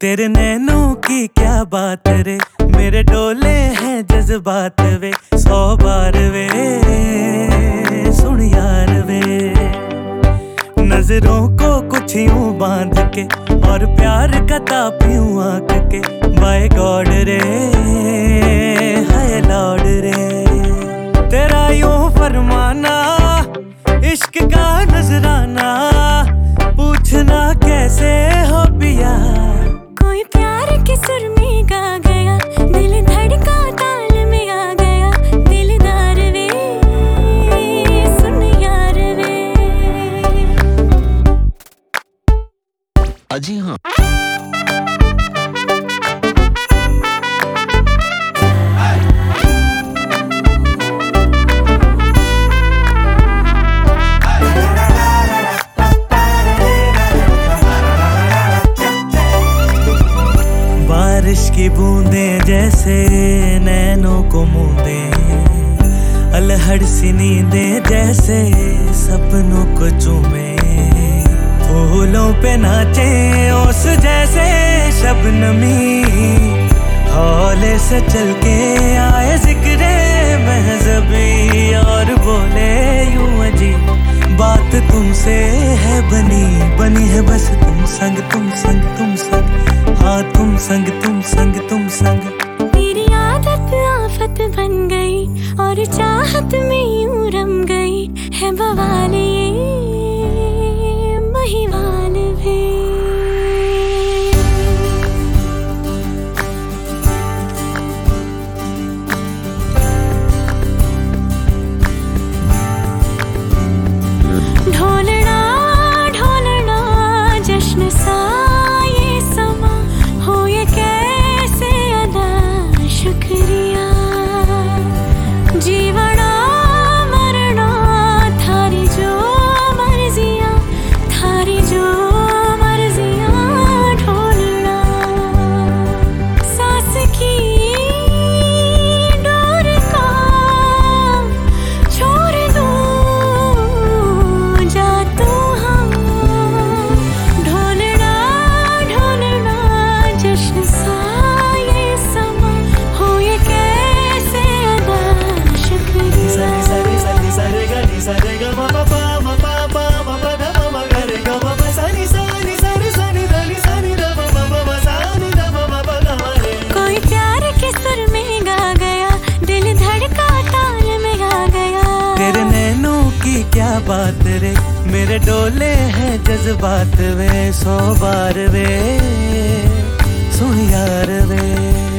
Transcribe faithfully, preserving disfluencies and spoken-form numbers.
तेरे नैनों की क्या बात रे, मेरे डोले हैं जज्बात वे, सौ बार वे सुन यार वे। नजरों को कुछ यूं बांध के और प्यार का तापियूं आंक के, बाय गॉड रे हाय लॉर्ड रे। तेरा यूं फरमाना इश्क का नजराना, पूछना कैसे हो पिया। कोई प्यार के सुर में गा गया, दिल धड़का ताल में आ गया, दिलदार वे सुन यार वे। अजी हाँ बारिश की बूंदें जैसे नैनों को मूंदे, अलहड़ सी नींदें जैसे सपनों को चूमे। फूलों पे नाचे ओस जैसे शबनमी, हौले से चल के आए जिक्रे महज़बी और बोले यूं अजीब बात तुमसे है बनी बनी है बस तुम संग तुम संग तुम संग, हाँ तुम संग तुम संग तुम संग। तेरी आदत आफत बन गई और चाहत में यूं रम गई, है बवाल ये महिवाल भी। ढोलना ढोलना जश्न सा ये समा, हो ये कैसे अदा शुक्रिया। जीवना मरना थारी जो मर्जियाँ, थारी जो मर्जियाँ। ढोलना सांस की डोर का छोड़ दूँ जा तू हाँ। ढोलना ढोलना जश्न सा ये समा, हो ये कैसे अदा शुक्रिया। कोई प्यार के सुर में गा गया, दिल धड़का ताल में आ गया। तेरे नैनों की क्या बात रे, मेरे डोले हैं जज्बात वे, सौ बार वे सुन यार वे।